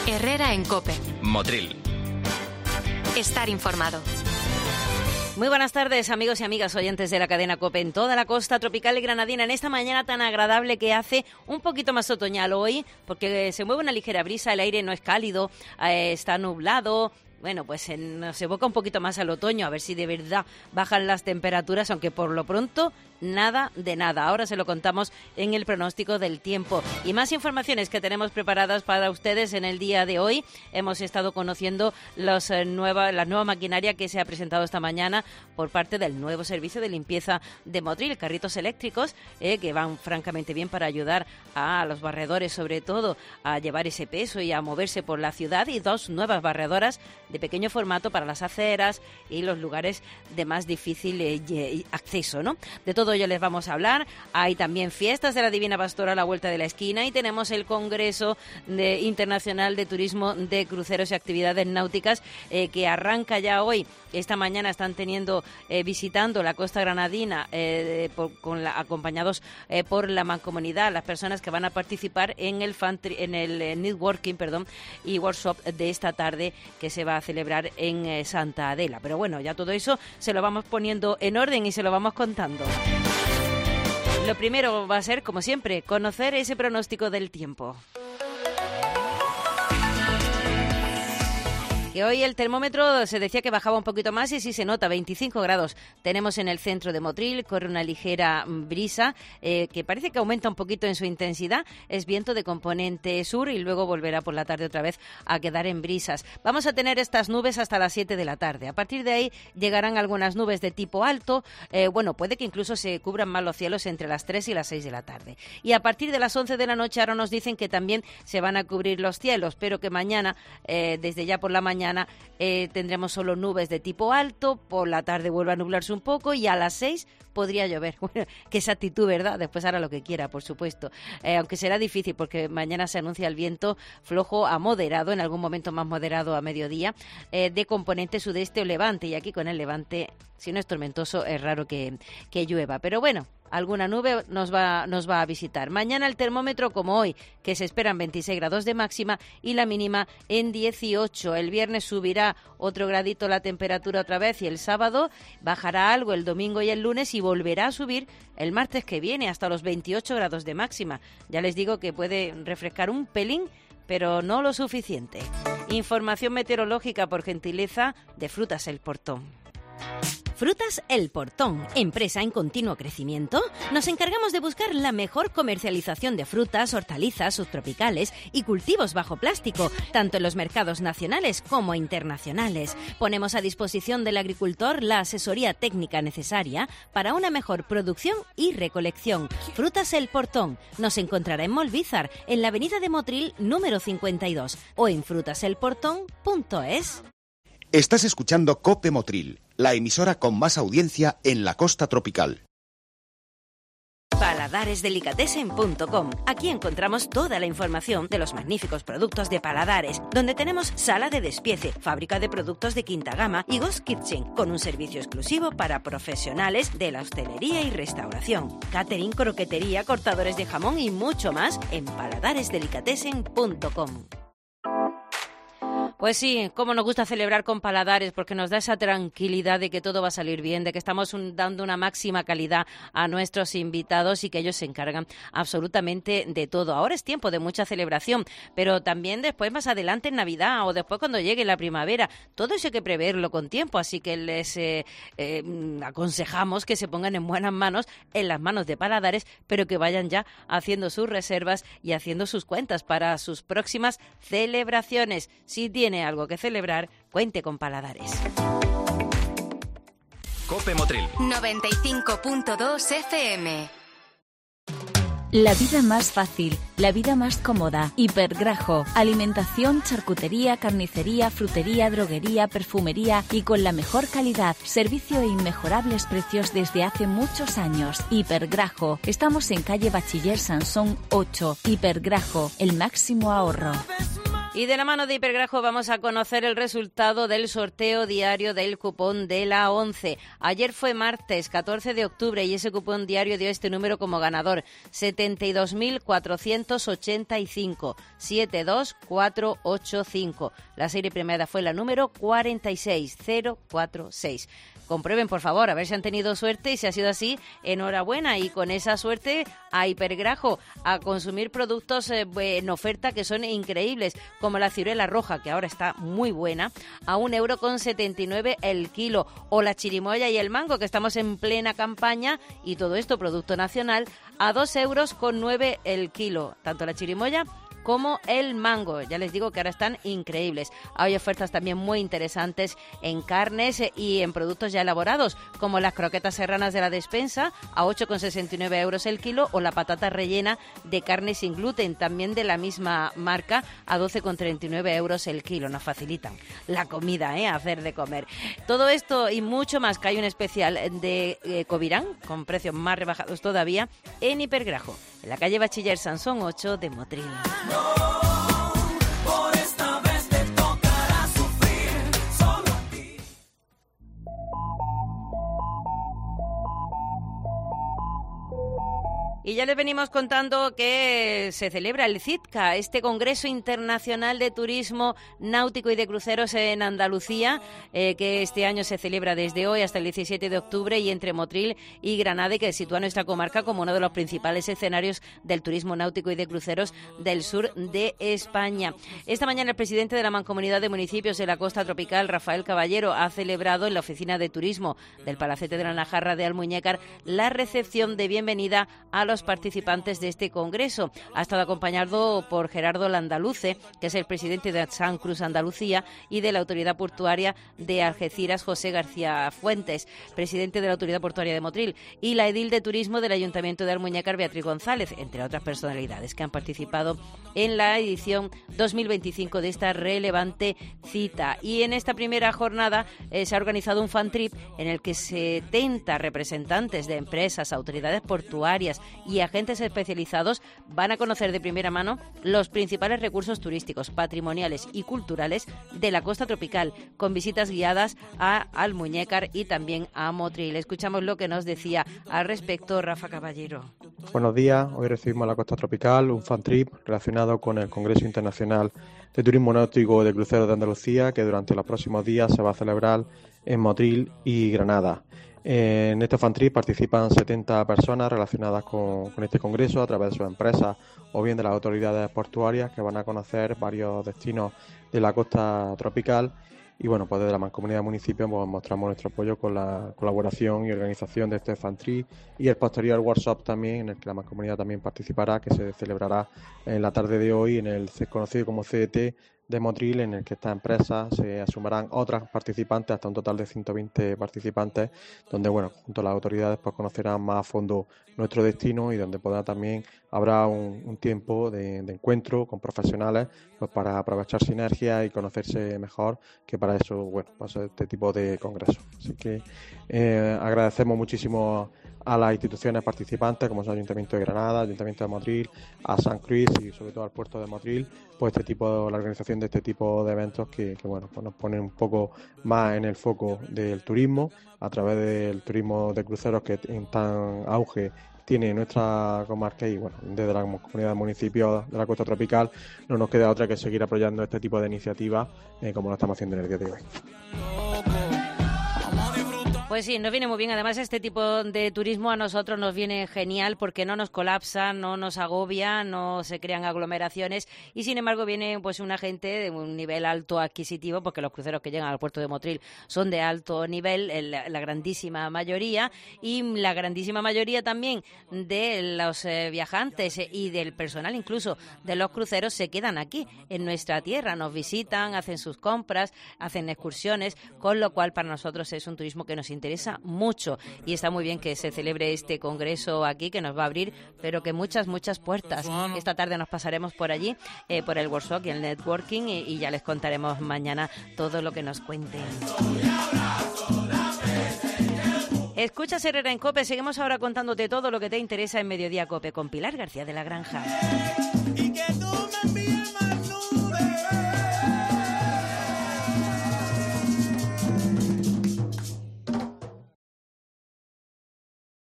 Herrera en COPE. Motril. Estar informado. Muy buenas tardes, amigos y amigas oyentes de la cadena COPE en toda la costa tropical y granadina, en esta mañana tan agradable que hace un poquito más otoñal hoy, porque se mueve una ligera brisa, el aire no es cálido, está nublado. Bueno, pues nos evoca un poquito más al otoño, a ver si de verdad bajan las temperaturas, aunque por lo pronto nada de nada. Ahora se lo contamos en el pronóstico del tiempo. Y más informaciones que tenemos preparadas para ustedes en el día de hoy. Hemos estado conociendo la nueva maquinaria que se ha presentado esta mañana por parte del nuevo servicio de limpieza de Motril, carritos eléctricos que van francamente bien para ayudar a los barredores, sobre todo, a llevar ese peso y a moverse por la ciudad, y dos nuevas barredoras de pequeño formato para las aceras y los lugares de más difícil acceso, ¿no? De todo ello les vamos a hablar. Hay también fiestas de la Divina Pastora a la vuelta de la esquina y tenemos el Congreso Internacional de Turismo de Cruceros y Actividades Náuticas que arranca ya hoy. Esta mañana están visitando la costa granadina acompañados por la Mancomunidad, las personas que van a participar en el networking y workshop de esta tarde que se va a celebrar en Santa Adela. Pero bueno, ya todo eso se lo vamos poniendo en orden y se lo vamos contando. Lo primero va a ser, como siempre, conocer ese pronóstico del tiempo. Que hoy el termómetro se decía que bajaba un poquito más y sí se nota, 25 grados. Tenemos en el centro de Motril, corre una ligera brisa que parece que aumenta un poquito en su intensidad. Es viento de componente sur y luego volverá por la tarde otra vez a quedar en brisas. Vamos a tener estas nubes hasta las 7 de la tarde. A partir de ahí llegarán algunas nubes de tipo alto. Puede que incluso se cubran más los cielos entre las 3 y las 6 de la tarde. Y a partir de las 11 de la noche ahora nos dicen que también se van a cubrir los cielos, pero que mañana, desde ya por la mañana, tendremos solo nubes de tipo alto, por la tarde vuelve a nublarse un poco y a las 6 podría llover. Bueno, qué esa actitud, ¿verdad? Después hará lo que quiera, por supuesto. Aunque será difícil porque mañana se anuncia el viento flojo a moderado, en algún momento más moderado a mediodía, de componente sudeste o levante. Y aquí con el levante, si no es tormentoso, es raro que llueva. Pero bueno, alguna nube nos va a visitar. Mañana el termómetro como hoy, que se esperan 26 grados de máxima y la mínima en 18. El viernes subirá otro gradito la temperatura otra vez y el sábado bajará algo el domingo y el lunes y volverá a subir el martes que viene hasta los 28 grados de máxima. Ya les digo que puede refrescar un pelín, pero no lo suficiente. Información meteorológica por gentileza de Frutas El Portón. Frutas El Portón, empresa en continuo crecimiento. Nos encargamos de buscar la mejor comercialización de frutas, hortalizas, subtropicales y cultivos bajo plástico, tanto en los mercados nacionales como internacionales. Ponemos a disposición del agricultor la asesoría técnica necesaria para una mejor producción y recolección. Frutas El Portón nos encontrará en Molvízar, en la avenida de Motril número 52 o en frutaselportón.es. Estás escuchando COPE Motril, la emisora con más audiencia en la costa tropical. Paladaresdelicatessen.com. Aquí encontramos toda la información de los magníficos productos de Paladares, donde tenemos sala de despiece, fábrica de productos de quinta gama y Ghost Kitchen, con un servicio exclusivo para profesionales de la hostelería y restauración, catering, croquetería, cortadores de jamón y mucho más en paladaresdelicatessen.com. Pues sí, cómo nos gusta celebrar con Paladares, porque nos da esa tranquilidad de que todo va a salir bien, de que estamos dando una máxima calidad a nuestros invitados y que ellos se encargan absolutamente de todo. Ahora es tiempo de mucha celebración, pero también después, más adelante en Navidad o después cuando llegue la primavera, todo eso hay que preverlo con tiempo, así que les aconsejamos que se pongan en buenas manos, en las manos de Paladares, pero que vayan ya haciendo sus reservas y haciendo sus cuentas para sus próximas celebraciones. Si tiene algo que celebrar, cuente con Paladares. COPE Motril 95.2 FM. La vida más fácil, la vida más cómoda. Hipergrajo, alimentación, charcutería, carnicería, frutería, droguería, perfumería y con la mejor calidad, servicio e inmejorables precios desde hace muchos años. Hipergrajo, estamos en calle Bachiller Sansón 8. Hipergrajo, el máximo ahorro. Y de la mano de Hipergrajo vamos a conocer el resultado del sorteo diario del cupón de la 11. Ayer fue martes 14 de octubre y ese cupón diario dio este número como ganador: 72.485, 72485. La serie premiada fue la número 46046. Comprueben, por favor, a ver si han tenido suerte, y si ha sido así, enhorabuena. Y con esa suerte, a Hipergrajo, a consumir productos en oferta que son increíbles, como la ciruela roja, que ahora está muy buena, a 1,79 € el kilo, o la chirimoya y el mango, que estamos en plena campaña, y todo esto producto nacional, a 2,09 € el kilo, tanto la chirimoya como el mango. Ya les digo que ahora están increíbles. Hay ofertas también muy interesantes en carnes y en productos ya elaborados, como las croquetas serranas de la despensa a 8,69 € el kilo, o la patata rellena de carne sin gluten, también de la misma marca, a 12,39 € el kilo. Nos facilitan la comida, hacer de comer. Todo esto y mucho más, que hay un especial de Covirán, con precios más rebajados todavía, en Hipergrajo, en la calle Bachiller Sansón 8 de Motril. Por esta vez te tocará sufrir solo a ti. Y ya les venimos contando que se celebra el CITCA, este Congreso Internacional de Turismo Náutico y de Cruceros en Andalucía, que este año se celebra desde hoy hasta el 17 de octubre y entre Motril y Granada, y que sitúa nuestra comarca como uno de los principales escenarios del turismo náutico y de cruceros del sur de España. Esta mañana el presidente de la Mancomunidad de Municipios de la Costa Tropical, Rafael Caballero, ha celebrado en la oficina de turismo del Palacete de la Najarra de Almuñécar la recepción de bienvenida a los participantes de este congreso. Ha estado acompañado por Gerardo Landaluce, que es el presidente de San Cruz Andalucía, y de la Autoridad Portuaria de Algeciras, José García Fuentes, presidente de la Autoridad Portuaria de Motril, y la edil de turismo del Ayuntamiento de Almuñécar, Beatriz González, entre otras personalidades que han participado en la edición 2025 de esta relevante cita. Y en esta primera jornada se ha organizado un fan trip en el que 70 representantes de empresas, autoridades portuarias y agentes especializados van a conocer de primera mano los principales recursos turísticos, patrimoniales y culturales de la costa tropical, con visitas guiadas a Almuñécar y también a Motril. Escuchamos lo que nos decía al respecto Rafa Caballero. Buenos días, hoy recibimos a la costa tropical un fan trip relacionado con el Congreso Internacional de Turismo Náutico de Cruceros de Andalucía, que durante los próximos días se va a celebrar en Motril y Granada. En este fan trip participan 70 personas relacionadas con este congreso a través de sus empresas o bien de las autoridades portuarias, que van a conocer varios destinos de la costa tropical. Y bueno, pues desde la Mancomunidad de Municipios pues mostramos nuestro apoyo con la colaboración y organización de este fan trip y el posterior workshop también, en el que la Mancomunidad también participará, que se celebrará en la tarde de hoy en el conocido como CET de Motril, en el que estas empresas se asumirán otras participantes, hasta un total de 120 participantes, donde bueno, junto a las autoridades pues conocerán más a fondo nuestro destino, y donde también habrá un tiempo de encuentro con profesionales pues para aprovechar sinergias y conocerse mejor, que para eso bueno, pues este tipo de congresos. Así que agradecemos muchísimo a las instituciones participantes, como es el Ayuntamiento de Granada, Ayuntamiento de Motril, a San Cruz y sobre todo al puerto de Motril, pues la organización de este tipo de eventos que bueno, pues nos ponen un poco más en el foco del turismo, a través del turismo de cruceros que en tan auge tiene nuestra comarca. Y bueno, desde la Comunidad de Municipios de la Costa Tropical no nos queda otra que seguir apoyando este tipo de iniciativas como lo estamos haciendo en el día de hoy. Pues sí, nos viene muy bien. Además, este tipo de turismo a nosotros nos viene genial, porque no nos colapsa, no nos agobia, no se crean aglomeraciones, y sin embargo viene pues una gente de un nivel alto adquisitivo, porque los cruceros que llegan al puerto de Motril son de alto nivel, la grandísima mayoría, y la grandísima mayoría también de los viajantes y del personal incluso de los cruceros se quedan aquí en nuestra tierra, nos visitan, hacen sus compras, hacen excursiones, con lo cual para nosotros es un turismo que nos interesa mucho, y está muy bien que se celebre este congreso aquí, que nos va a abrir pero que muchas puertas. Esta tarde nos pasaremos por allí, por el workshop y el networking, y ya les contaremos mañana todo lo que nos cuenten. Escuchas Herrera en COPE. Seguimos ahora contándote todo lo que te interesa en Mediodía COPE con Pilar García de la Granja. Y que tú me envíes más